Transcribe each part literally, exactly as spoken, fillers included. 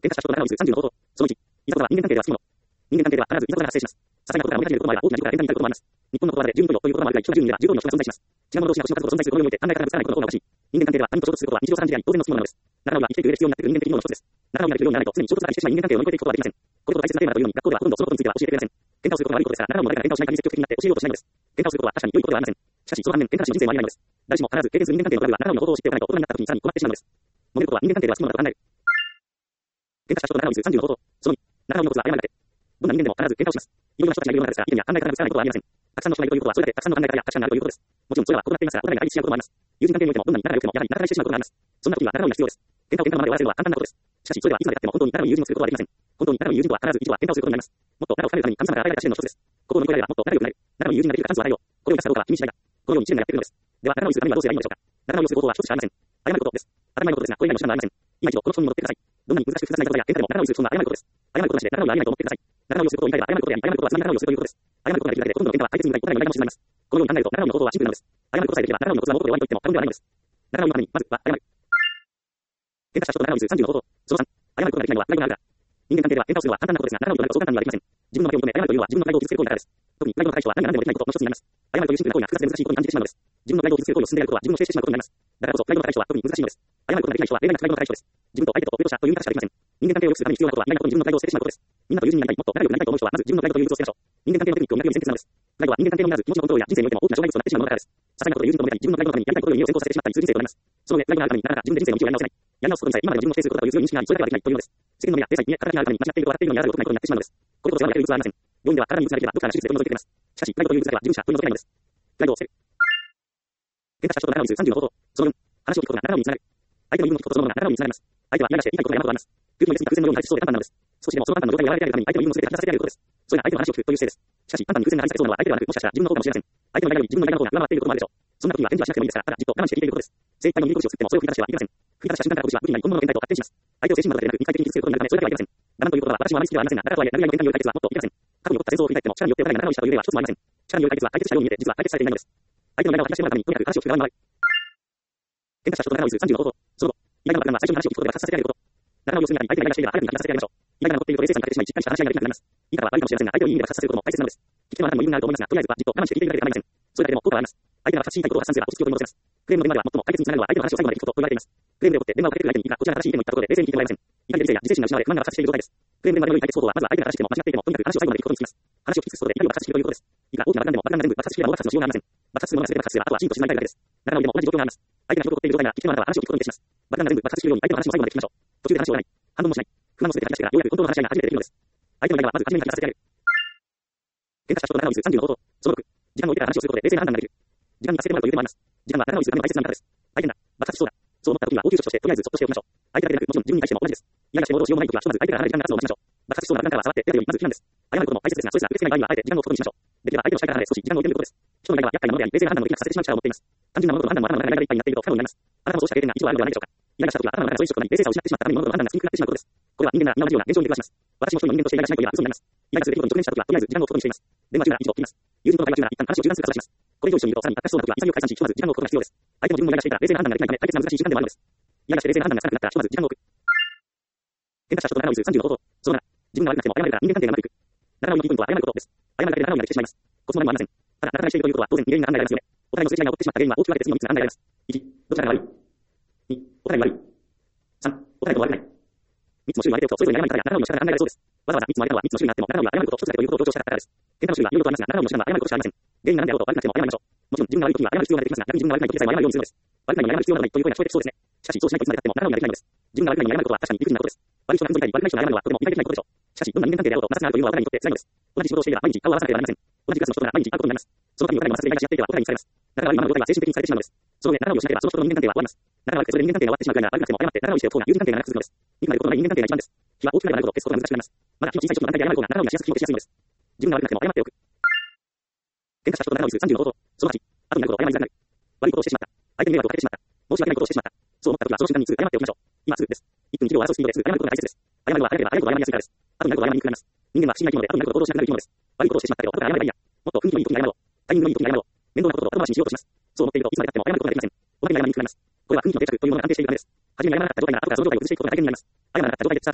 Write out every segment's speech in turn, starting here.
喧嘩した人の中のさんじゅうの方法。そのいち、いざことは人間関係ではつきもの。人間関係では必ずいざことが発生します。些細なことから盛り上げることもあれば、大きな事から連鎖に至ることもあります。日本の言葉でじゅうにということもあるが、一応じゅうにではじゅうごの人が存在します。違う者同士が星の数ほど存在するこの世において、考え方がぶつからないことの方がおかしい。人間関係では他人と衝突することは日常茶飯事であり、当然のつきものなのです。仲直りは生きていく上で必要になってくる人間的機能の一つです。仲直りができるようにならないと、常に衝突が激しい人間関係を乗り越えていくことはできません。これほど大切なテーマだというのに、学校ではほとんどそのことについては教えてくれません。喧嘩をすることが悪いことですから、仲直りも誰かが喧嘩をしない限り積極的になって教えようとしないのです。喧嘩をすることは確かに良いことではありません。しかし、その反面、喧嘩なしの人生もありえないのです。誰しも必ず経験する人間関係のトラブルは、仲直りの方法を知っておかないと、大人になった時にさらに困ってしまうのです。揉めることは人間関係ではつきものだと考える。喧嘩した人と仲直りするさんじゅうの方法。そのに、仲直りのコツは謝るだけ。どんな人間でも必ず喧嘩をします。いろんな人たちがいる世の中ですから、意見や考え方がぶつからないことはありません。たくさんの人がいるということは、それだけたくさんの考え方や価値観があるということです。もちろんそれは異なっていますが、お互いが対立し合うこともあります。友人関係においても、どんなに仲が良くても、やはり仲違いしてしまうことがあります。そんな時には仲直りが必要です。喧嘩を喧嘩のままで終わらせるのは簡単なことです。しかし、それではいつまでたっても本当に仲のいい友人をすることはできません。本当に仲のいい友人とは必ず一度は喧嘩をすることになります。もっと仲を深めるために神様が与えられた試練の一つです。ここを乗り越えられればもっと仲良くなる。仲のいい友人ができるかチャンスを与えよう。これを生かすかどうかは君次第だ。このように試練がやってくるのです。では、仲直りするためにはどうすればいいのでしょうか。仲直りをする方法は一つしかありません。謝ることです。当たり前のことですが、これ以外の手段はありません。今一度この布団に戻ってください。どんなに難しく複雑なことや喧嘩でも仲直りする布団は謝ることです。謝ることなしで仲直りはありえないと思ってください。仲直りをすることを言いたいが、謝ることであり、謝ることはつまり仲直りをするということです。謝ることができるだけで、ほとんどの喧嘩は解決に向かい、お互いの願いがも沈まります。このように考えると、仲直りの方法はシンプルなのです。謝ることさえできれば、仲直りのコツは元で終わりと言っても過言ではないのです。仲直りのために、まずは謝る。喧嘩した人と仲直りするさんじゅうの方法。そのさん、謝ることができないのはプライドがあるから。人間関係では喧嘩をするのは簡単なことですが、仲直りとなるとそう簡単にはできません。自分の負けを認め、謝るというのは自分のプライドを傷つける行為だからです。特にプライドの対処は何が何でもできないことの一つになります。謝るというシンプルな行為が複雑で難しいことに感じてしまうのです。自分のプライドを傷つける行為を進んでやることは自分を否定してしまうことになります。だからこそ、プライドの対処は特に難しいのです。謝ることができない人は例外なくプライドの対処です。自分と相手と上と下という見方しかできません。人間関係を良くするために必要なことは何かと自分のプライドを捨ててしまうことです。みんなと友人になりたい、もっと仲良くなりたいと思う人は、まず自分のプライドという物を捨てましょう。人間関係のテクニックを磨くように先決なのです。プライドは人間関係のみならず、気持ちのコントロールや人生においても大きな障害物となってしまうものだからです。些細なことで友人と揉めたり、自分のプライドのためにやりたいことより身を先行させてしまったりする人生となります。その上、プライドがあるためになかなか自分で人生の道をやり直せない。やり直すことにさえ今までの自分を否定することだという強い認識があり、それだけはできないというのです。世間の目や体裁、家、形にあるために間違っていると笑っているのにあらずることないことになってしまうのです。これこそ世話のやる術はありません。病院では体に鬱ができれば、どこかの手術で取り除いてくれます。しかし、プライドという術だけは自分しか取り除けないのです。プライドを捨てる。喧嘩した人と仲直りするさんじゅうの方法。そのよん、話を聞くことが仲直りにつながる。相手の言うことそのものが仲直りにつながります。相手は嫌がして言いたいことが山ほどあります。空気の入れすぎた空前のように対しそうで簡単なのです。少しでもその簡単な状態を和らげてあげるために相手の言うことを全て吐き出させてあげることです。それが相手の話を聞くという姿勢です。しかし、簡単に空前な話されそうなのは相手ではなく、もしかしたら自分の方かもしれません。相手の間より自分の間の方が上回っていることもあるでしょう。そんな時には返事はしなくてもいいですから、ただじっと我慢して聞いていることです。精一杯の耳コシを吸ってもそれを振り出してはいけません。振り出した瞬間からコシは武器になり本物の変態と発展します。相手を精神までなく、肉体的に傷つけることになるため、それだけはいけません。我慢ということは私もあまり好きではありませんが、だからとはいえ、殴り合いの喧嘩による解決はもっといけません。過去に起こった戦争を振り返っても、力によってお互いが仲直りしたという例は一つもありません。力による解決は解決したように見えて、実は解決されていないのです。相手の間を吐き出してもらうために、とにかく話を聞く側に回る。喧嘩した人と仲直りするさんじゅうの方法。その後、意外な爆弾は最初に話を聞くことで爆発させてあげること。仲直りをするにあたり、相手がイライラしていれば早くに爆発させてあげましょう。イライラが残っていると冷静さに欠けてしまい、しっかりした話し合いができなくなります。言い方は悪いかもしれませんが、相手をいい意味で爆発させることも大切なのです。聞き手のあなたもいい意味があると思いますが、とりあえずはじっと我慢して聞いているだけで構いません。それだけでも効果はあります。相手が爆発し言いたいことを発散すれば落ち着きを取り戻せます。クレームの電話では最も解決につながるのは相手の話を最後まで聞くことと言われています。クレームで怒って電話をかけてくる相手にいくらこちらが正しい意見を言ったところで冷静に聞いてもらえません。怒りや理性や自制心が失われ不満が爆発している状態です。クレームでの電話で良い解決方法はまずは相手が正しくても間違っていてもとにかく話を最後まで聞くことにつきます。話を聞き尽くすことで怒りを爆発しきるということです。いくら大きな爆弾でも爆弾が全部爆発しきればもう爆発のしようがありません。爆発するものが全て爆発すればあとはシーンと静まりたいだけです。仲直りでも同じ状況があります。相手が人と怒っている状態なら聞き手のあなたは話を聞くことに徹します。爆弾が全部爆発しきるように相手の話を最後まで聞きましょう。途中で話を終わらない。反論もしない。不安を捨てて吐き出してからようやく本当の話し合いが初めてできるのです。相手の間はまず初めに吐き出させてあげる。喧嘩した人と仲直りするさんじゅうの方法。そのろく、時間を置いてから話をすることで冷静な判断ができる。時間に焦ってもらうという点もあります。時間は仲直りするための大切な味方です。大変だ。爆発しそうだ。そう思った時には応急処置としてとりあえずそっとしておきましょう。相手だけでなくもちろん自分に対しても同じです。嫌がしてもどうしようもない時はひとまず相手から離れて時間が経つのを待ちましょう。爆発しそうな爆弾からは下がって出るよりまず避難です。謝ることも大切ですが、ストレスが受け付けない場合にはあえて時間を置くことにしましょう。できれば相手の視界から離れ少し時間を置いてみることです。人の間は厄介なものであり、冷静な判断をできなくさせてしまう力を持っています。単純な物事の判断も頭の中がいっぱいになっていると不可能になります。あなたもそうした経験が一度あるのではないでしょうか。嫌がした時は頭の中がそういう職に冷静さを失ってしまったために物事の判断がつきにくくなってしまうことです。これは人間なら今同じような現象に出くわします。私も一人の人間として嫌がしないといえば嘘になります。嫌がすべきことに直面した時はとりあえず時間を置くことにしています。電話中なら一度切ります。友人との会話中なら一旦話を中断する形します。これ以上一緒にいるとさらに悪化しそうな時は潔く解散し、ひとまず時間を置くことが必要です。相手も自分も嫌がしていたら冷静な判断ができないため解決が難しい時間でもあるのです。嫌がして冷静な判断がつかなくなったらひとまず時間を置く。喧嘩した人と仲直りするさんじゅうの方法。そのなな、自分が悪くなくても謝れるから人間関係がうまくいく。仲直りの基本とは謝ることです。謝るだけで仲直りができてしまいます。コツも何もありません。ただ仲直りしているということは当然原因が考えられますよね。お互いのすれ違いが起こってしまった原因は大きく分けて次のみっつが考えられます。いち、どちらが悪い。に、お互いが悪い。さん、お互いが悪くない。みっつの種類を挙げておくとそれぞれに謝る方や仲直りの仕方が考えられそうです。わざわざみっつも挙げたのはみっつの種類があっても仲直りは謝ることを一つだけということを強調したからです。喧嘩の種類はいろいろとありますが仲直りの手段は謝ることしかありません。原因が何であろうと悪くなくても謝りましょう。もちろん自分が悪い時には謝る必要が出てきますが、逆に自分が悪くない時でさえも謝るようにするのです。悪くないのに謝る必要がないという声が聞こえてきそうですね。しかしそうしないといつまで経っても仲直りができないのです。自分が悪くないのに謝ることは確かに理不尽なことです。悪い人が運動みたいに悪くない人が謝るのはとても理解できないことでしょう。しかしどんな人間関係であろうと摩擦があるというのはお互いにとって辛いのです。同じ仕事をしていれば毎日顔を合わさなければなりません。同じクラスの人なら毎日会うことになります。その時にお互いの摩擦でイライラし合っていてはお互いにされます。仲が悪いままの状態は精神的にされてしまうのです。その上、仲直りをしなければその人との人間関係は終わります。仲が悪くてそれで人間関係が終わってしまうくらいなら悪くなくても謝って仲直りしておく方が友人関係が長く続くのです。憎まれることのない人間関係が一番です。気は大きくなればなるほど消すことが難しくなります。まだ気の小さい人の段階で謝る方が仲直りがしやすく気持ちしやすいのです。自分が悪くなくても謝っておく。喧嘩した人と仲直りするさんじゅうの方法。そのはち、後になることを謝りづらくなる。悪いことをしてしまった。相手に迷惑をかけてしまった。申し訳ないことをしてしまった。そう思った時はその瞬間にすぐ謝っておきましょう。今すぐです。いっぷんいちびょうを争うスピードですぐ謝ることが大切です。謝るのは早ければ早いほど謝りやすいからです。後になることを謝りにくくなります。人間は不思議な生き物で後になることを行動しなくなる生き物です。悪いことをしてしまったけど後から謝ればいいや。もっと雰囲気のいい時に謝ろう。タイミングのいい時に謝ろう。面倒なことを後回しにしようとします。そう思っているといつまで経っても謝ることができません。おまけに謝りにくくなります。これは雰囲気の定着というものが安定しているためです。初めに謝らなかった状態が後からその状態を崩していくことが大変になります。謝らなかった状態でスタートする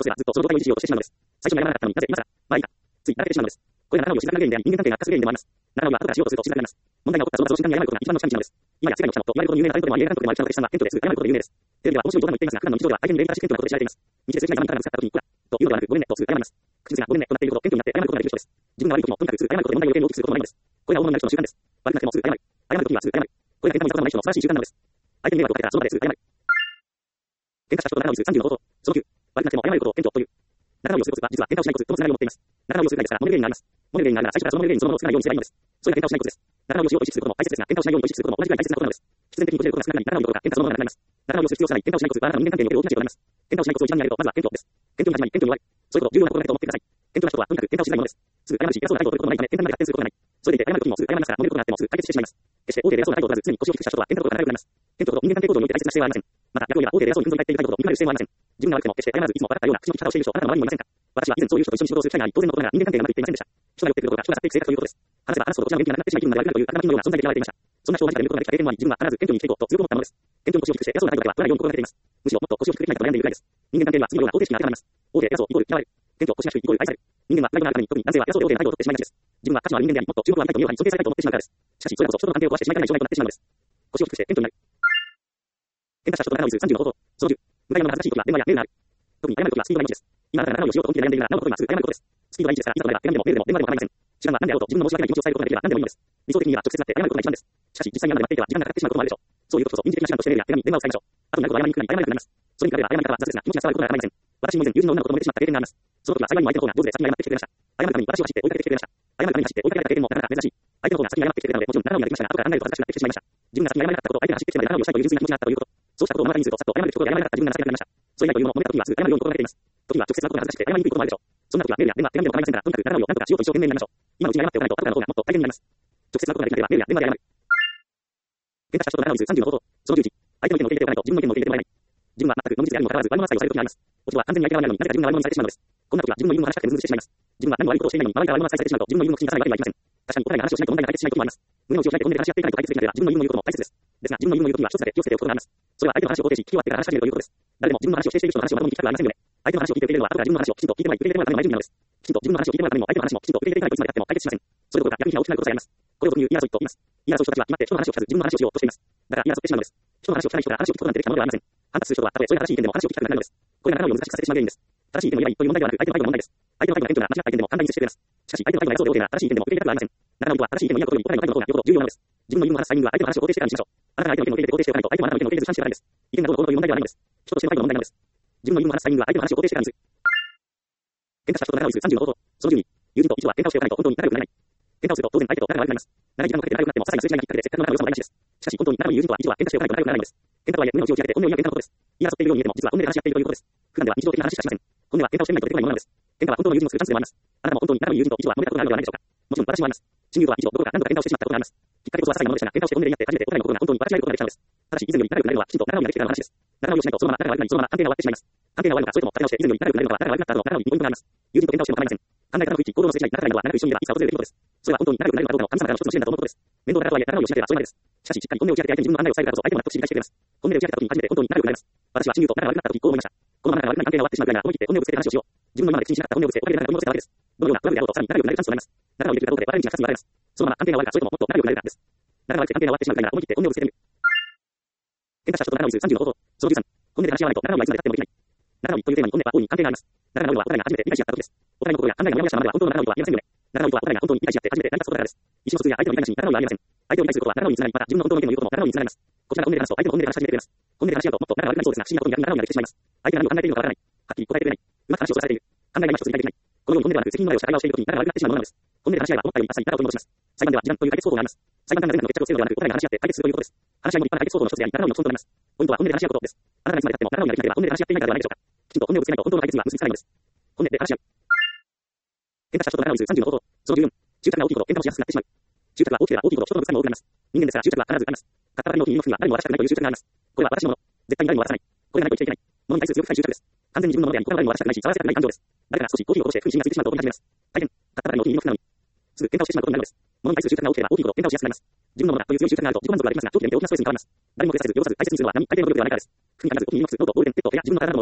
性はずっとその状態を維持しようとしてしまうのです。最初にやらなかったのになぜ今更、まあいいか。つい慣れてしまうのです。これが七尾を静かな原因であり、人間関係が悪化する原因でもあります。七尾が後からしようとすると静かになります。問題が起こったその場所を静かに謝ることが一番の近道なのです。今や世界の記者もと言われるほどの有名なタレントでもあり、映画監督でもある記者の歴史さんが謙虚ですぐ謝ることで有名です。テレビでは面白い冗談も言っていますが、普段の日常では相手に礼儀正しい謙虚なことで知られています。道で数字が山にからぶつかった時に、こら、というのではなく、ごめんね、とすぐ謝ります。口癖がごめんねとなっているほど謙虚になって謝ることができる人です。自分が悪い時もとにかくすぐ謝ることで問題を余計に大きくすることもないのです。これが大物になる人の習慣です。悪くなくてもすぐ謝る。謝る時にはすぐ謝る。これが喧嘩も見たことのない人の素晴らしい習慣なのです。相手に迷惑をかけたらその場ですぐ謝る。喧嘩した人と仲直りするさんじゅうの方法。そのきゅう、悪くなくても謝ることを謙虚という。仲直りをするコツは、実は喧嘩をしないコツとのつながりを持っています。仲直りをするがですから、モデルになります。モデルになるなら最初からそのモデルにそのものを作らないようにすればいいのです。それが喧嘩をしないコツです。仲直りをしようと意識することも大切ですが、喧嘩をしないように意識することも同じくらい大切なことなのです。必然的にこじれることが少なくなり、仲直りどころか喧嘩そのものがなくなります。仲直りをする必要さない喧嘩をしないコツは、あなたの人間関係における大きな違いとなります。喧嘩をしないコツを一番にやると、まずは謙虚です。謙虚に始まり、謙虚に終わる。そういうこと、重要なことだと思ってください。謙虚な人は、とにかく喧嘩をしないものです。すぐ謝るし、偉そうな態度を取ることもないため、喧嘩まで発展することがない。それでいて、謝る時もすぐ謝りますから、揉めることがあってもすぐ解決してしまいます。決して大手で偉そうな態度を取らず、常に腰を低くした人は、喧嘩のことが長くなります。謙虚ほど人間関係構造において大切な姿勢はありません。また、逆を言えば大手で偉そうにふんぞり返っている態度ほど憎まれる姿勢もありません。自分が悪くても決して謝らず、いつも笑ったような口の利き方をしている人、あなたの周りにもいませんか。私は以前そういう人と一緒に仕事をする機会があり、当然のことながら人間関係がうまくいっていませんでした。人が寄ってくることが人が去っていく性格ということです。話せば話すほどこちらの元気がなくなってしまい、気分まで悪くなるという頭金のような存在で嫌われていました。そんな人を間近で見ることができた経験もあり、自分は必ず謙虚に生きていこうと強く思ったものです。謙虚に腰を低くして偉そうな態度では取らないように心がけています。むしろもっと腰を低くできないかと悩んでいるぐらいです。人間関係には次のような方程式が当てはまります。大手偉そうイコール嫌われる。謙虚腰が低いイコール愛される。人間はプライドがあるために、特に男性は偉そうで大手な態度を取ってしまいがちです。自分は価値のある人間であり、もっと注目を浴びたいと見ように尊敬されたいと思ってしまうからです。しかし、それこそ人との関係を壊してしまいかねない状態となってしまうのです。腰を低くして謙虚になる。喧嘩した人と仲直りするさんじゅうの方法。そのじゅう、向かい物が恥ずかしい時は電話やメールがある。特に謝る時はスピードが命です。今あなたが仲直りをしようと本気で悩んでいるなら、なおこと今すぐ謝ることです。スピードが命ですから、いざとなれば手紙でもメールでも電話でも構いません。時間が何であろうと自分の申し訳ない気持ちを伝えることができれば何でもいいのです。理想的には直接会って謝ることが一番です。しかし、実際に謝っていては時間がかかってしまうこともあるでしょう。そういうことこそ民事的な手段としてメールや手紙、電話を使いましょう。あとなるほど謝りにくくなり謝りにくくなります。それに比べれば謝り方は雑ですが気持ちが伝わることが構いません。私も以前友人の女の子と揉めてしまった経験があります。その時は幸いにも相手の方が上手で先に謝ってきてくれました。謝るために私を走って追いかけてきてくれました。謝るために走って追いかけられた経験もなかなか珍しい。相手の方が先に謝ってきてくれたので、もちろん仲直りができましたが、後から考えると恥ずかしくなってきてしまいました。自分が先に謝れなかったこと、相手が走ってきてまで仲直りをしたいという純粋な気持ちがあったということ。そうしたことを目の当たりにすると、さっと謝るべきことで謝れなかった自分が情けなくなりました。それ以外というもの、揉めた時はすぐ謝るように心がけています。時は直接会うことが恥ずかしくて謝りにくいこともあるでしょう。そんな時はメールや電話、手紙でも構いませんから、とにかく仲直りを何とかしようと一生懸命になりましょう。今のうちに謝っておかないと後からの方がもっと大変になります。直接会うことができなければメールや電話で謝る。喧嘩した人と仲直りするさんじゅうの方法。そのじゅういち、相手の意見を受け入れておかないと自分の意見も受け入れてもらえない。自分は全くのみつであるにもかかわらず悪者扱いをされる時があります。お人は完全に相手側にあるのに、なぜか自分が悪者にされてしまうのです。こんな時は自分の言うのを話したくてムズムズしてしまいます。自分は何も悪いことをしていないのに、周りから悪者扱いされてしまうと、自分の言うのを口に出さないわけにはいきません。確かに答えが話をしないと問題が解決しないこともあります。胸を内を開いて本音で話し合っていかないと解決できないのでは、自分の言うのを言うことも大切です。ですが、自分の言うのを言う時には一つだけ気をつけておくことがあります。それは相手の話を肯定し、聞き終わってから話し始めるということです。誰でも自分の話を否定している人の話をまともに聞きたくありませんよね。相手の話を聞いて受け入れるのは、後から自分の話をきちんと聞いてもらい、受け入れてもらうための前準備なのです。きちんと自分の話を聞いてもらうためにも、相手の話もきちんと受け入れていかないといつまで経っても解決しません。それどころか逆に非が大きくなることさえあります。これを俗に言う言い争いと言います。言い争う人たちは決まって人の話を聞かず自分の話をしようとしています。だから言い争ってしまうのです。人の話を聞かない人から話を聞くことが出てきたものではありません。反発する人はたとえそれが正しい意見でも話を聞きたくなるのです。これが仲直りを難しくさせてしまう原因です。正しい意見を言えばいいという問題ではなく、相手の態度の問題です。相手の態度が謙虚な間違った意見でも簡単に接してくれます。しかし相手の態度が偉そうで大手な正しい意見でも受け入れたくありません。仲直りとは正しい意見を言い合うことより答えの態度の方がよほど重要なのです。自分の言うのを話すタイミングは相手の話を肯定してからにしましょう。あなたが相手の意見を受け入れて肯定しておかないと、相手もあなたの意見を受け入れず主観視してからです。意見がどうのこうのという問題ではないのです。人としての態度の問題なのです。自分の言うのを話すタイミングは相手の話を肯定してからにする。喧嘩した人と仲直りするさんじゅうの方法。そのじゅうに、友人と一度は喧嘩をしておかないと本当に仲良くなれない。喧嘩をすると当然相手と仲が悪くなります。長い時間をかけて仲良くなっても些細な数字がきっかけでせっかくの仲良さも台無しです。しかし本当に仲のいい友人とは一度は喧嘩しておかないと仲良くならないのです。喧嘩とはいえ胸の内を開けて本音を言い合う喧嘩のことです。言い争っているように見えても実は本音で話し合っているということです。普段では日常的な話しかしません。本音は喧嘩をしてみないと出てこないものなのです。喧嘩は本当の友人を作るチャンスでもあります。あなたも本当に仲のいい友人と一度は揉めたことがあるのではないでしょうか。もちろん私もあります。親友とは一度どこか何度か喧嘩をしてしまったことがあります。きっかけこそは些細なものでしたが、喧嘩をして本音で言い合って初めてお互いの心が本当に分かち合えることができたのです。ただし以前より仲良くなるのはきちんと仲直りができてからの話です。仲直りをしないとそのまま仲が悪くなり、そのまま関係が終わってしまいます。関係が終わるのか、それとも立て直して以前より仲良くなるのかは仲が悪くなった後の仲直りにポイントがあります。友人と喧嘩をしても構いません。考え方の不一致、行動のすれ違い、仲がいいのは仲がいいのはいつか訪れる出来事です。それは本当に仲良くなるのかどうかの神様からの一つの試練だと思うことです。面倒な方とはいえ仲直りをしなければそれまでです。しかししっかり本音を打ち明けて相手に自分の考えを伝えるからこそ相手も納得し理解してくれます。本音で打ち明けた時に初めて本当に仲良くなります。私は親友と仲が悪くなった時こう思いました。このまま仲が悪くなり関係が終わってしまうぐらいなら思い切って本音をぶつけて話をしよう。自分の今まで口にしなかった本音をぶつけておかげで仲が取り戻せたわけです。どのようなトラブルであろうとさらに仲良くなるチャンスとなります。仲直りできるかどうかで我々に勝つに分かれます。そのまま関係が終わるかそれとももっと仲良くなるかです。仲が悪くて関係が終わってしまうぐらいなら思い切って本音をぶつけてみる。喧嘩した人と仲直りするさんじゅうの方法。そのじゅうさん、本音で話し合わないと仲直りはいつまで経ってもできない。仲直りというテーマに本音は大いに関係があります。仲直りとはお互いが初めて理解し合った時です。お互いの心や考えがモヤモヤしたままでは本当の仲直りとは言えませんよね。仲直りとはお互いが本当に理解し合って初めて成り立つことからです。意思疎通や相手の理解なしに仲直りはありません。相手を理解することは仲直りにつながり、また自分の本当の意見を言うことも仲直りにつながります。こちらが本音で話すと相手も本音で話し始めてくれます。本音で話し合うともっと仲が悪くなりそうですが、不思議なことに逆に仲直りができてしまいます。相手が何を考えているのかわからない。はっきり答えてくれない。うまく話を伝えている。考えが今一つ理解できない。このように本音ではなく責任逃れをした会話をしているときに仲が悪くなってしまうものなのです。本音で話し合えば思ったよりあっさり仲を取り戻します。裁判では時間という解決方法があります。裁判官が全部の決着をするのではなく、お互いが話し合って解決するということです。話し合いも立派な解決方法の一つであり、仲直りの基本となります。ポイントは本音で話し合うことです。あなたがいつまで経っても仲直りができなければ本音で話し合っていないからではないでしょうか。きちんと本音をぶつけないと本当の解決には結びつかないのです。本音で話し合う。喧嘩した人と仲直りするさんじゅうの方法。そのじゅうよん、執着が大きいほど喧嘩もしやすくなってしまう。執着が大きければ大きいほど人とのぶつかりも多くなります。人間ですから執着は必ずあります。かったばかりの気にの服は誰も渡したくないという執着があります。これは私のもの。絶対に誰も渡さない。これがないと生きていけない。物に対する強く深い執着です。完全に自分のものであり、他の誰にも渡したくないし、触らせたくない感情です。誰かが少しコーヒーを落として不意にがついてしまうと怒り始めます。大変。かったばかりの気にの服なのに。すぐ喧嘩をしてしまうことになるのです。物に対する執着が大きければ大きいほど喧嘩をしやすくなります。自分のものだという強い執着があると自己満足ができますが、長期で見て大きなストレスに変わります。誰も手させず、汚さず大切にするのは何相手の努力ではないからです。服に必ずお気に入りの靴、ノート、ボールペン、ペット、部屋、自分の体なども同じです。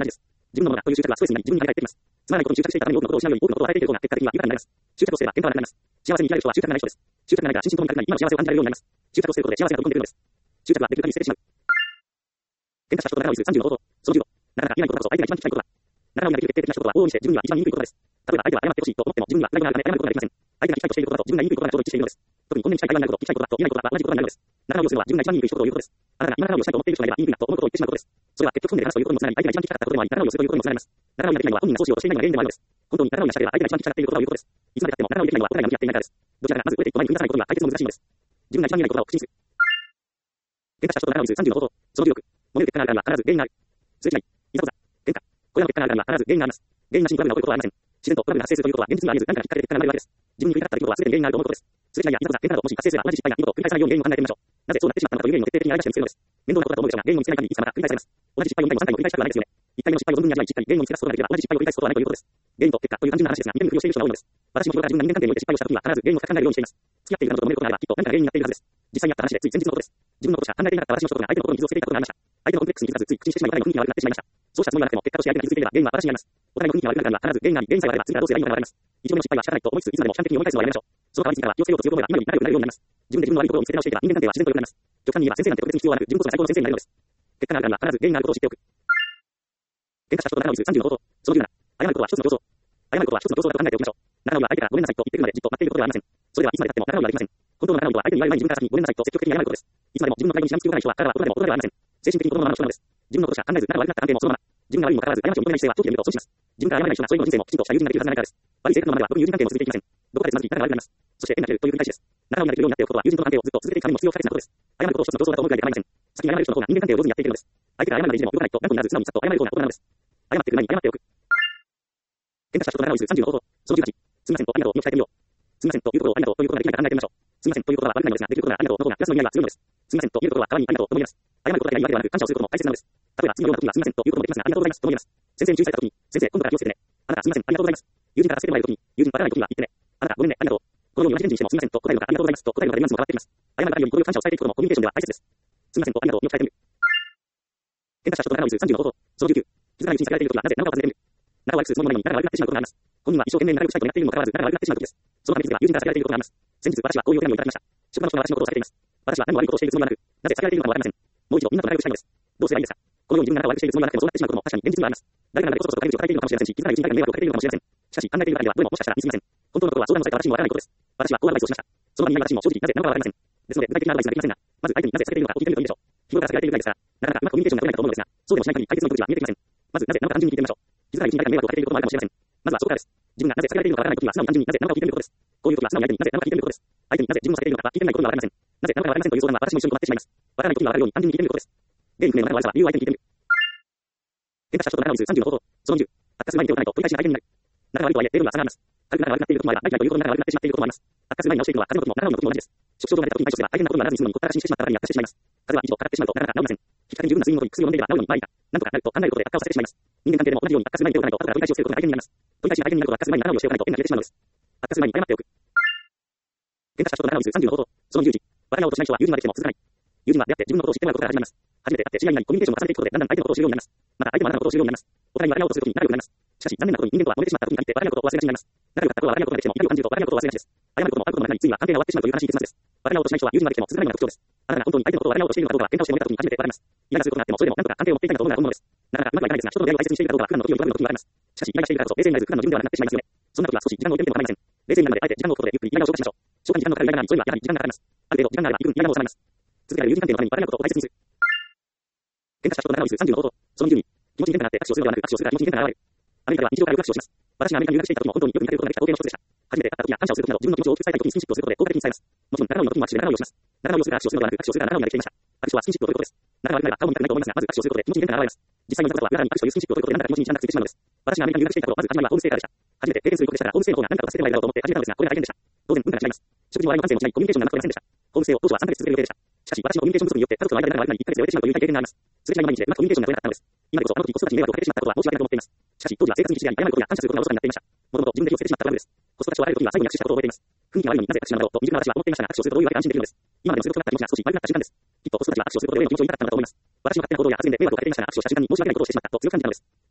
自分のものだという執着はストレスになり、自分に返ってきます。つまらないことに執着していたために多くのことを失うように多くのことを与えているような結果的には豊かになります。執着とすれば喧嘩はなくなります。幸せに生きられる人は執着がない人です。執着がないから心身ともに軽くなり、今の幸せを感じられるようになります。執着を捨てることで幸せが整っているのです。執着はできる限り捨ててしまう。喧嘩した人と仲直りするさんじゅうの方法。そのじゅうご。なかなか言えないことこそ相手が一番聞きたいことだ。仲直りができる決定的な人とは往々にして自分には一番言いにくいことです。例えば相手は謝ってほしいと思っても自分にはプライドがあるため謝ることができません。相手が聞きたいとしていることだと自分が言いにくいことがちょうど一致しているのです。特に本音に近い会話になること、聞きたいことだと言えないことだと同じことになるのです。仲直りをするのは自分が一番言いにくい人ということです。あなたが今仲直りをしたいと思っている人がいれば言いにくいなと思うことを言ってしまうことです。それは結局本音で話すということにもつながり、相手が一番聞きたかったことでもあり、仲直りをするということにもつながります。仲直りができないのは本人がそうしようとしていないのが原因でもあるのです。本当に仲直りがしたければ相手が一番聞きたがっていることを言うことです。いつまでたっても仲直りできないのはお互いが向き合っていないからです。どちらがまず増えていくと前に踏み出さないことが解決の難しいのです。自分が一番言えないことを口にする。喧嘩した人と仲直りするさんじゅうの方法。そのじゅうろく。揉める結果があるからには必ず原因がある。通じない。いざこざ。喧嘩。これらの結果があるからには必ず原因があります。原因なしにトラブルが起こることはありません。自然とトラブルが発生するということは現実にはあり得ず、何かきっかけで結果が生まれるわけです。自分に振りかかった出来事は全て原因があると思うことです。通じないやいざこざ喧嘩などもし発生すれば同じ失敗が二度と繰り返さないように原因を考えてみましょう。なぜそうなってしまったのかという原因を徹底的に洗い出してみつけるのです。面倒なことだと思うでしょうが、原因を見つけない限りいつかまた繰り返されます。同じ失敗をにかいもさんかいも繰り返したくはないですよね。いっかいめの失敗を存分に味わい、しっかり原因を見つけ出すことができれば同じ失敗を繰り返すことはないということです。原因と結果という単純な話ですが、似ているふりをしている人が多いのです。私も日頃から自分が人間関係において失敗をしたときには必ず原因を深く考えるようにしています。付き合っている彼女と揉めることがあればきっと何か原因になっているはずです。実際にあった話でつい先日のことです。自分のことしか考えていなかった私の人が相手の心に傷をつけていたことがありました。相手のコンプレックスに気づかずつい口にしてしまいお互いの雰囲気が悪くなってしまいました。そうしたつもりはなくても結果として相手が傷ついていれば原因は私にあります。お互いの雰囲気が悪くなるのは必ず原因があり、原因さえあれば次からどうすればいいのかがわかります。一度目の失敗は仕方ないと思いつついつまでも主観的に思い返すのはやめましょう。その代わり次からは気をつけようとする思いが今より仲良くなるようになります。自分で自分の悪いところを見つけ直していけば人間関係は自然と良くなります。極端に言えば先生なんて特別必要はなく、自分こそが最高の先生になれるのです。結果があるからには必ず原因があることを知っておく。喧嘩した人と仲直りするさんじゅうの方法。そのじゅうなな。謝ることは一つの競争。謝ることは一つの競争だと考えておきましょう。仲直りは相手からごめんなさいと言ってくるまでじっと待っていることではありません。それではいつまで経っても仲直りはできません。本当の仲直りとは相手に言われる前に自分から先にごめんなさいと積極的に謝ることです。いつまでも自分のプライドにしがみつくような人は彼は大人でも大人ではありません。精神的に子供のままの人なのです。自分のことしか考えず仲悪くなった関係もそのまま。自分が悪いにもかかわらず過ちを認めない姿勢は長期で見ると損します。自分から謝らない人がそういうの人生もきちんとした友人ができるはずないからです。悪い性格のままでは特に友人関係も続いていきません。どこかでつまずき仲が悪くなります。そして縁が切れるという繰り返しです。仲直りができるようになっておくことは友人との関係をずっと続けていくためにも必要不可欠なことです。謝ることを一つの競争だと思うくらいで構いません。先に謝る人の方が人間関係を上手にやっているのです。相手が謝るまでいじでも動かないと頑固にならず素直にさっと謝るようなことなのです。謝ってくる前に謝っておく。喧嘩した人と仲直りするさんじゅうの方法。そのじゅうはち。すみませんとありがとうに置き換えてみよう。すみませんということをありがとうということができないか考えてみましょう。すみませんということは悪くないのですが、できることがありがとうの方がプラスの意味合いが強いのです。すみませんということは代わりにありがとうと思います。謝ることだけがいいわけではなく感謝をすることも大切なのです。例えば次のような時にはすみませんということもできますが、ありがとうございますとも言えます。先生に注意された時に、先生今度から気をつけてね。あなたすみませんありがとうございます。友人から助けてもらえる時に、友人からない時には言ってね。あなたごめんねありがとう。このように同じ返事にしてもすみませんと答えるのかありがとうございますと答えるのかでニュアンスも変わってきます。謝るからよりこういう感謝を伝えていくこともコミュニケーションでは大切です。すみませんとありがとうに置き換えてみる。喧嘩した人と仲直りするさんじゅうの方法。そのじゅうきゅう。気づかないうちに避けられている時はなぜ仲を外れてみる。仲を悪くするつもりなのに仲が悪くなってしまうことがあります。本人は一生懸命に仲良くしたいとやっているにもかかわらず仲が悪くなってしまう時です。そのためには友人から避けられていることがあります。先日私はこういうお手紙をいただきました。職場の人が私のことを避けています。私は何も悪いことをしているつもりはなく、なぜ避けられているのかもわかりません。もう一度みんなと仲良くしたいのです。どうすればいいですか。このように自分が仲を悪くしているつもりはなくてもそうなってしまうことも確かに現実にはあります。誰かが誰こそこそと帰り道を抱えているのかもしれませんし、気づかないうちに誰かに迷惑をかけているのかもしれません。しかし考えている中ではどれももしかしたら見過ぎません。本当のことは相談の際から私にもわからないことです。私はこうアドバイスをしました。その場にいない私にも正直なぜ仲がわかりません。ですので具体的なアドバイスができませんが、まず相手になぜ避けているのかを聞いてみるといいでしょう。日頃から避けられているぐらいですから、なかなかうまくコミュニケーションが取れないかと思うのですが、そうでもしない限り解決の糸口は見えてきません。まずなぜなのか単純に聞いてみましょう。気づかないうちに誰かに迷惑をかけていることもあるかもしれません。まずはそこからです。自分がなぜ避けられているのかわからないときは素直に単純になぜなのかを聞いてみることです。こういうときは素直に相手になぜなのか聞いてみることです。相手になぜ自分を避けているのかは聞いてみないことにはわかりません。なぜなのかわかりませんという相談は私も一緒に困ってしまいます。わからないときにはわかるように単純に聞いてみることです。原因不明の仲の悪さは理由を相手に聞いてみる。喧嘩した人と仲直りするさんじゅうの方法。そのじゅう。悪化する前に手を打たないと繰り返し相手になる。仲が悪いとはいえ、レベルは差があります。軽く仲が悪くなっていることもあれば、相手がということで仲が悪くなってしまっていることもあります。悪化する前に直しているのは風の時も仲直りの時も同じです。食症状が出た時に対処すれば相手のことにならずに済むのにほったらかしにしてしまったからに悪化してしまいます。風邪は一度かかってしまうとなかなか治りません。きっかけに十分な睡眠をとり薬を飲んでいれば治るのにまあいいか。なんとかなると考えることで悪化をさせてしまいます。人間関係でも同じように悪化する前に手を打たないと後から取り返しをすることが相手になります。取り返しが相手になると悪化する前に仲直りをしておかないと縁が切れてしまうのです。悪化する前に謝っておく。喧嘩した人と仲直りするさんじゅうの方法。そのじゅういち。笑い直としない人は友人ができても続かない。友人は出会って自分のことを知ってもらうことから始まります。初めて会って知り合いになりコミュニケーションを重ねていくことでだんだん相手のことを知るようになります。また相手もあなたのことを知るようになります。お互いに笑い直とするときに仲良くなります。しかし残念なことに人間とは揉めてしまったときに限って笑いのことを忘れがちになります。仲良かったことは笑いのことができても怒りを感じると笑いのことを忘れがちです。謝ることもあることもなくなりついは関係が終わってしまうという悲しい結末です。笑い直としない人は友人ができても続かないのが特徴です。あなたが本当に相手のことを笑い直としているのかどうか喧嘩をして揉めたときに初めて笑います。イライラすることがあってもそれでも何とか関係を持っていたいなと思うなら本物です。なかなかうまくはいかないですが、人との出会いを大切にしているかどうか普段の時より怒るの時に分かります。しかしイライラしているからこそ冷静になれず普段の自分ではなくなってしまいますよね。そんな時は少し時間を置いてみても構いません。冷静になるまであえて時間を置くことでゆっくりイライラを消化しましょう。消化に時間のかかるイライラにそれはやはり時間がかかります。ある程度時間があれば幾分イライラを収めます。続けられる友人関係のために笑いのことを大切にする。喧嘩した人と仲直りするさんじゅうの方法。そのじゅうに。気持ちに変化があって握手をするのではなく握手をするから気持ちに変化が現れる。アメリカでは日常からよく握手をします。私がアメリカに留学していた時も本当によく見かけることができた光景の一つでした。初めて会った時や感謝をする時など自分の気持ちを大きく伝えたい時にスキンシップをすることで効果的に伝えます。もちろん仲直りの時にも握手で仲直りをします。仲直りをするから握手をするのではなく握手をするから仲直りができていました。握手はスキンシップを取ることです。仲が悪くなれば顔も見たくないと思いますが、まず握手をすることで気持ちに変化が現れます。実際のことは裏側に握手というスキンシップを取ることで何だか気持ちに時間がついてしまうのです。私がアメリカに留学していた頃、まず始まりはホームステイからでした。初めて経験することでしたから、ホームステイの方が何かを助けてもらえるだろうと思って始めたのですが、これが大変でした。当然文化が違います。食事の笑いも感性も違い、コミュニケーションがうまく取れませんでした。ホームステイを当初はさんかげつ続ける予定でした。しかし私のコミュニケーション不足によって家族との間で仲が悪くなりいっかげつで終えてしまうという体験があります。続けない毎日でうまくコミュニケーションが取れなかったのです。今でこそあの時子育てに迷惑をかけてしまったことは申し訳ないと思っています。しかし当時は生活に必死であり、謝ることや感謝することがおろそかになっていました。もともと自分で気をつけてしまったからです。子育てを笑える時は最後に握手したことを覚えています。雰囲気が悪いのになぜ握手なのだろうと未熟な私は思っていましたが、握手をするとどういうわけで安心できるのです。今でもするとなった気持ちが少し悪くなった瞬間です。きっと子育ては握手をすることで親の気持ちを言いたかったのだと思います。私の勝手な行動や発言で迷惑をかけていましたが、握手をした瞬間に申し訳ないことをしてしまったと強く感じたのです。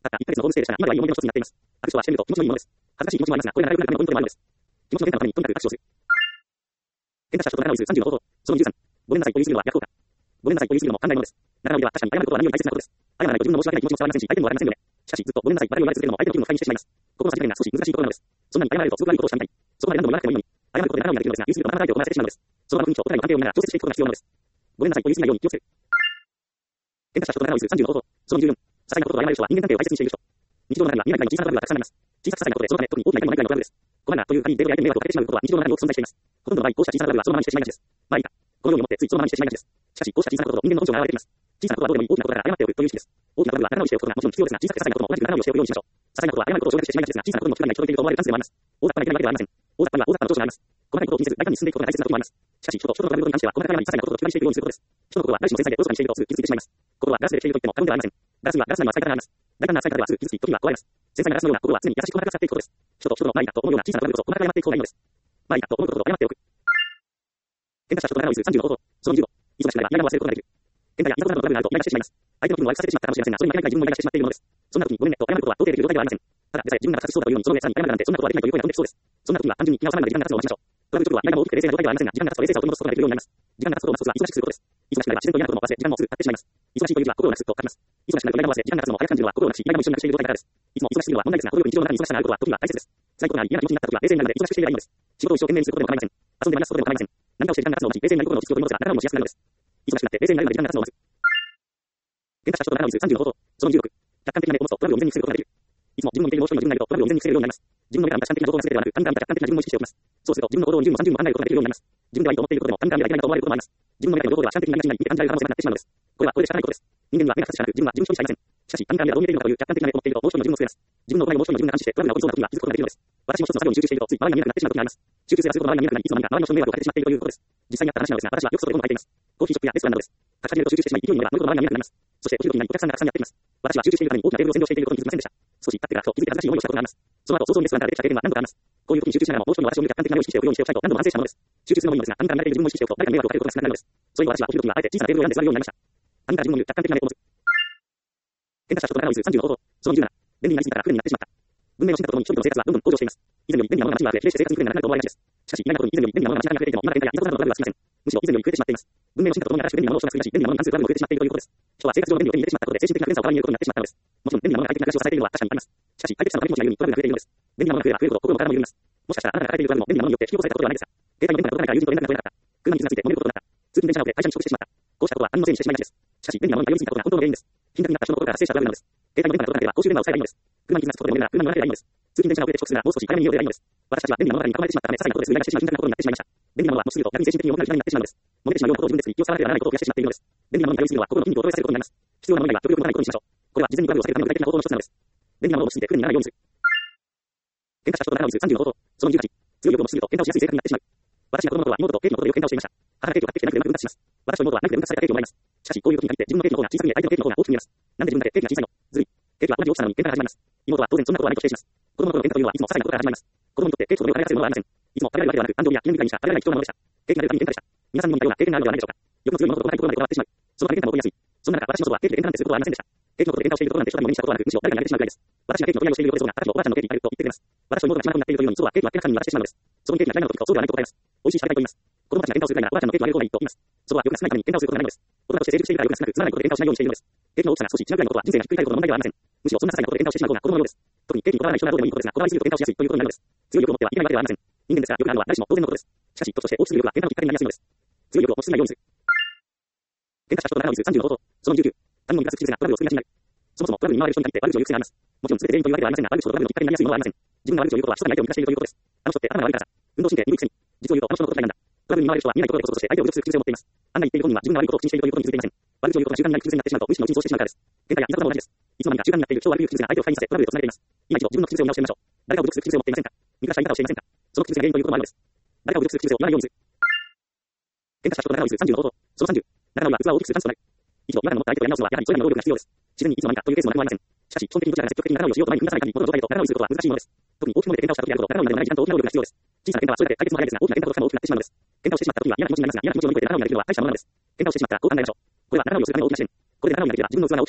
たったいっかげつのホームステイでしたが、今ではいい思い出の一つになっています。ある人はしてみると気持ちのいいものです。恥ずかしい気持ちもありますが、これが長くなるためのポイントでもあるのです。気持ちの変化のためにとにかく握手をする。喧嘩した人と仲直りするさんじゅうの方法。そのじゅうさん。ごめんなさいと言い過ぎるのは逆効果。ごめんなさいと言い過ぎるのも考えものです。仲直りでは確かに謝ることは何より大切なことです。謝らないと自分の申し訳ない気持ちも伝わりませんし、相手にもわかりませんよね。しかし、ずっとごめんなさいばかりを言われ続けるのも相手の気分を不快にしてしまいます。ここのさじ加減が少し難しいところなのです。そんなに謝られるとすごく悪いことをしたみたい。そこまで何度も言わなくてもいいのに、謝ることで仲直りができるのですが、言い過ぎるとまた相手を困らせてしまうのです。その場の雰囲気とお互いの関係を見ながら調節していくことが必要なのです。ごめんなさいと言い過ぎないように気をつける。喧嘩した人と仲直りするさんじゅうの方法。そのじゅうよん。些細なことを謝る人は人間関係を大切にしている人。日常の中には見ない限りの小さなトラブルがたくさんあります。小さく些細なことで、そのため特に大きな痛みもないくらいのトラブルです。困難なという限りで相手に迷惑をかけてしまうことは日常の中に多く存在しています。ほとんどの場合、こうした小さなトラブルはそのままにしてしまいがちです。まあいいか。このように思ってついそのままにしてしまいがちです。しかし、こうした小さなことと人間の根性が現れています。小さなことはどうでもいい大きなことから謝っておくという意識です。大きなトラブルは仲直りしておくことがもちろん必要ですが、小さく些細なことも同じく仲直りをしておくようにしましょう。些細なことは謝ることを省略してしまいがちですが、小さなことも聞かないに届いていると思われるチャンスでもあります。大雑把な議論だけではありません。大雑把には大雑把な長所があります。細かいことを気にせず、大胆に進んでいくことが大切なこともあります。しかし、人と人とのトラブルに関しては、細かい些細なことと気軽にしていくようにすることです。人の心は誰しも繊細でおろそかにしているとすぐ傷ついてしまいます。心はガラスでできていると言っても過言ではありません。ガラスにはガラスなりの扱い方があります。大胆な扱い方ではすぐ傷つき、時には壊れます。繊細なガラスのような心は常に優しく細かく使っていくことです。人と人とのまあいいかと思うような小さなトラブルこそ細かく謝っていく方がいいのです。まあいいかと思うことと謝っておく。喧嘩した人と仲直りするさんじゅうの方法。そのにじゅうご。忙しくなれば嫌な忘れることができる。喧嘩やいざとなどのトラブルがあるとイライラしてしまいます。相手の気分を悪くさせてしまったかもしれませんが、それに負けない自分もイライラしてしまっているのです。そんな時にごめんねと謝ることは到底できる状態ではありません。ただでさえ自分が勝ちそうだというのにその上さらに謝るなんてそんなことはできないという声が飛んできそうです。そんな時には単純に気が収まるまで時間が経つのを待ちましょう。トラブル直後はイライラも大きくて冷静な状態ではありませんが、時間が経つと冷静さを取り戻すことができるようになります。時間が経つことの一つは忙しくすることです。忙しくなれば自然と嫌なことも忘れ、時間もすぐ経ってしまいます。忙しいという字は心をなくすと書きます。忙しくなるとイライラも忘れ、時間が経つのも早く感じるのは心をなくし、イライラも一緒になくしている状態だからです。いつも忙しすぎるのは問題ですが、程よい日常の中に忙しさがあることは時には大切です。辛いことがあり嫌な気持ちになった時は冷静になるまで忙しくしていればいいのです。仕事を一生懸命にすることでも構いません。遊んでマイナスことでも構いません。何かをして時間が経つのを待ち、冷静になることの落ち着くことを戻すが、仲直りもしやすくなるのです。忙しくなって冷静になるまで時間が経つのを待つ。喧嘩した人と仲直りするさんじゅうの方法。そのじゅうろく。客観的な目を持つとトラブルを未然に防ぐことができる。いつも自分の見ているもう一人の自分がいるとトラブルを未然に防げるようになります。自分の目から見た主観的な情報が全てではなく、他人から見た客観的な自分も意識しておきます。そうすると自分の行動をにじゅうもさんじゅうも考えることができるようになります。自分ではいいと思っていることでも他人から見たらいけないと思われることもあります。自分の目からの情報では主観的な見がちになり、見て感じられる可能性がなってしまうのです。これはこれで仕方ないことです。人間には目が二つしかなく、自分は自分一人しかいません。しかし、他人から見たらどう見えているのかという客観的な目を持っていると、もう一人の自分を作れます。自分の行いをもう一人の自分が監視して、トラブルが起こりそうな時には気づくことができるのです。私も一つの作業に集中していると、つい周りが見えなくなってしまう時があります。集中すればするほど周りが見えなくなり、いつの間にか周りの人の迷惑をかけてしまっているということです。実際にあった話なのですが、私はよく外で本を書いています。コーヒーショップやレストランなどです。書き始めると集中してしまい、勢いに乗れば、そのこと周りが見えなくなります。そして、お昼時になりお客さんがたくさんやってきます。私は集中しているために大きなテーブルを占領していることに気づきませんでした。少し経ってからふと気づいて恥ずかしい思いをしたことがあります。その後、早々にレストランから出てきた経験は何度かあります。こういう時に集中しながらも、もう一人の私を見る客観的な目を意識しておくようにしておきたいと何度も反省したものです。集中するのもいいのですが、他人から見られている自分も意識しておくと、誰かに迷惑をかけることが少なくなるのです。そういう私はお昼時にはあえて小さなテーブルを選んで座るようになりました。他人から自分を見る客観的な目を持つ。喧嘩した人と仲直りするさんじゅうの方法。そのにじゅうなな。便利になりすぎたから不便になってしまった。文明の進化とともに人々の生活はどんどん向上しています。以前より便利なものが街には溢れ、比例して生活に不便ななくなると思われがちです。しかし、意外なことに以前より便利なものが街中に溢れていても、今現在やいざとなどのトラブルは少なくありません。むしろ以前より増えてしまっています。文明の進化とともに新しく便利なものを生産するらしい、便利なものに関するトラブルも増えてしまっているということです。人は生活上の便利を手に入れてしまったことで、精神的な不便さを代わりに得ることになってしまったのです。もちろん便利なものが快適な暮らしを支えているのは確かにあります。しかし、快適さのために気持ちが緩み、トラブルが増えているのです。便利なものが増えれば増えるほど心も体も緩みます。もしかしたらあなたが抱えているトラブルも便利なものによって引き起こされたことではないですか。携帯の電波が届かないから友人と連絡が取れなかった。車に傷がついて揉めることになった。通勤電車などで会社に遅刻してしまった。こうしたことは他人のせいにしてしまいがちです。しかし、便利なものに頼りすぎたことが本当の原因です。貧弱になった人の心から発生したトラブルなのです。携帯の電波が届かなければ公衆電話を使えばいいのです。車に傷がつくことで揉めるなら車に乗らなければいいのです。通勤電車が遅れて遅刻するならもう少し早めに家を出ればいいのです。私たちは便利なものに囲まれてしまったため、些細なことで数がしてしまう貧弱な心になってしまいました。便利なものはもうすぐと逆に精神的に重くなる時代になってしまうのです。揉めてしまうようなことを自分で作り、気を使わなければならないことを増やしてしまっているのです。便利なものに頼りすぎるのは心の筋肉を衰えさせることになります。必要なもの以外は極力持たないことにしましょう。これは事前にトラブルを避けるための具体的な方法の一つなのです。便利なものを持ちすぎて不便にならないようにする。喧嘩した人と仲直りするさんじゅうの方法。そのじゅうはち。強い欲を持ちすぎると喧嘩をしやすい性格になってしまう。私が子供の頃は妹とケーキのことでよく喧嘩をしていました。母がケーキを買ってきてナイフでうまく分割します。私と妹はナイフで分割されたケーキをもらいます。しかし、こういう時に限って自分のケーキの方が小さく見え、相手のケーキの方が大きく見えます。なんで自分だけケーキが小さいの？ずるい。ケーキは同じ大きさなのに喧嘩が始まります。妹は当然そんなことはないと否定します。子供の頃の喧嘩というのはいつも些細なことから始まります。子供にとってケーキとかを食べられるものはありません。いつも食べられるわけではなく、誕生日や記念日会にしか食べられない貴重なものでした。ケーキが出るために喧嘩でした。皆さんにも似たような経験があるのではないでしょうか。欲の強いものと細かいところまでこだわってしまう。そのため喧嘩も起こりやすい。そんな中、私の祖母はケーキで喧嘩なんてすることはありませんでした。ケーキのことで喧嘩をしているところなんて一度たりも目にしたことはなく、むしろ誰かにあげてしまうくらいです。私がケーキの取り合いをしているようですが、私のおばあちゃんのケーキにあると言ってくれます。私と妹が血まとになっているというのに、祖母はケーキは喧嘩に渡してしまうのです。そのケーキが嫌いなのと聞くと、そうではないと答えます。美味しいし食べたいと言います。子供たちが喧嘩をするぐらいなら、おばあちゃんのケーキをあげる方がいいと言います。祖母は欲が少ないために喧嘩をすることがないのです。大人として成熟しているから欲が少なく、つまらないことで喧嘩をしないようにしているのです。ケーキの大きさが少し違うぐらいのことは人生がひっくり返るほどの問題ではありません。むしろそんな些細なことで喧嘩をしてしまう方が子供のようです。特にケーキにこだわらない人はどうでもいいことですが、こだわりすぎると喧嘩をしやすいということになるのです。強い欲を持ってはいけないわけではありません。人間ですから、欲があるのは誰しも当然のことです。しかし、人として大きすぎる欲は喧嘩のきっかけになりやすいのです。強い欲を持ちすぎないようにする。喧嘩した人と仲直りするさんじゅうの方法。そのにじゅうきゅう。他人の見出す口癖がトラブルを作りがちになる。そもそもトラブルに見舞われる人に限って悪口を言う癖があります。もちろん全て全員というわけではありませんが、悪口とトラブルのきっかけになりやすいものはありません。自分が悪口を言うことは人に相手を満たしているということです。あの人って頭が悪いからさ。運動神経鈍いくせに。実を言うとあの人のこと嫌いなんだ。トラブルに見舞われる人は見えないことでこそとして相手を侮辱する口癖を持っています。案外言っている本人は自分が悪いことを口にしているということに気づいていません。悪口を言うことが習慣になり口癖になってしまうと無意識のうちにそうしてしまうからです。喧嘩やいざとなも同じです。いつの間にか習慣になっている人悪い口癖が相手を不快にさせトラブルへと繋げています。今一度自分の口癖を見直してみましょう。誰かを侮辱する口癖を持っていませんか？見返した言い方をしていませんか？その口癖が原因ということもあるのです。誰かを侮辱する口癖を言わないようにする。喧嘩した人と仲直りするさんじゅうの方法。そのさんじゅう。仲直りは器を大きくするチャンスとなる。一度違和感を持った相手をやり直すのはやはりそれらの労力が必要です。自然にいつの間にかというケースもなくもありません。しかし、基本的にどちらが積極的に仲直りをしようと前に踏み出さない限り元の状態へと仲直りすることは難しいものです。特に大きいもので喧嘩をした時であると仲直りまでの長い時間と大きな労力が必要です。小さな喧嘩はそれだけ解決も早いですが、大きな喧嘩とかも大きくなってしまうのです。喧嘩をしてしまった時には嫌な気持ちになりますが、嫌な気持ちを乗り越えて仲直りができるのは大したものなのです。喧嘩をしてしまったらこう考えましょう。これは仲直りをするための大きな視点。これで仲直りができれば自分の器が大きくなる。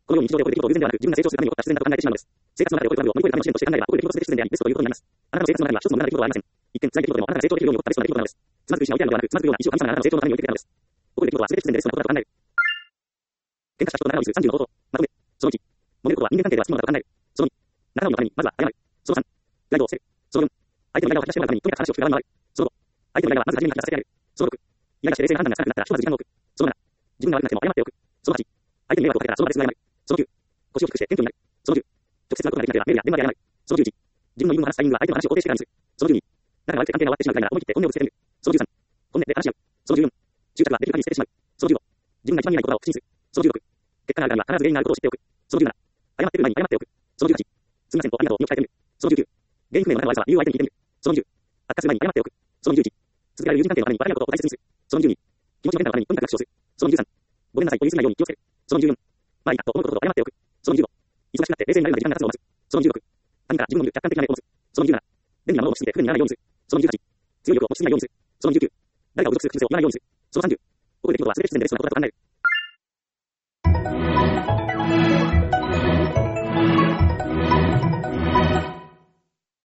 このように日常で起こる出来事を偶然ではなく、自分が成長するために起こった必然だと考えてしまうのです。生活の中で起こるトラブルを乗り越えるための支援として考えれば、起こる出来事として必然であり、ベストということになります。あなたの生活の中には一つの無駄な出来事はありません。一見、辛い出来事でもあなたが成長できるように起こったベストな出来事なのです。つまずく石が起きるのではなく、つまずくような石を神様があなたの成長のために置いてくれたのです。起こる出来事は全て必然でベストなことだと考える。喧嘩した人と仲直りするさんじゅうの方法。まとめ。そのいち。揉めることは人間関係ではつきものだと考える。そのに。仲直りのために、まずは謝る。そのさん。プライドを捨てる。そのよん。相手の間を吐き出してもらうために、とにかく話を聞く側に回る。そのご。相手の間はまず初めに吐き出させてあげる。そのろく。イライラして冷静な判断がつかなくなったら、ひとまず時間を置く。そのなな。自分が悪くなっても謝っておく。そのはち。相手に迷惑をかけたらその場で謝る。そのきゅう。腰を低くして謙虚になる。そのじゅう。直接なことができなければメールや電話で謝る。そのじゅういち。自分の言い分を話すタイミングは相手の話を肯定してからにする。そのじゅうに。仲が悪くて関係が終わってしまうくらいなら思い切って本音をぶつけてみる。そのじゅうさん。本音で話し合う。そのじゅうよん。執着はできる限り捨ててしまう。そのじゅうご。自分が一番見えない言葉を口にする。そのじゅうろく。結果があるからには必ず原因があることを知っておく。そのじゅうなな。謝っている前に謝っておく。そのじゅうはち。すみませんとありがとうに伝えてみる。そのじゅうきゅう。原因不明の中の悪さは理由を相手に聞いてみる。そのにじゅう。悪化する前に謝っておく。そのにじゅういち。続けられる友人関係のために分かり合うことを大切にする。そのにじゅうに。気持ちの変化のためにとにかく主張する。そのにじゅうさん。ごめんなさいと言い過ぎないように気をつける。そのにじゅうよん。まあいいかと思うことほど謝っておく。そのにじゅうご。忙しくなって冷静になるまで時間が経つのを待つ。そのにじゅうろく。何か自分の見る客観的な目を持つ。そのにじゅうなな。便利なものを持ちすぎて不便にならないようにする。そのにじゅうはち。強い欲を持ちすぎないようにする。そのにじゅうきゅう。誰かを侮辱する癖を言わないようにする。そのさんじゅう。起こる出来事は全て必然でベストなことだと考える。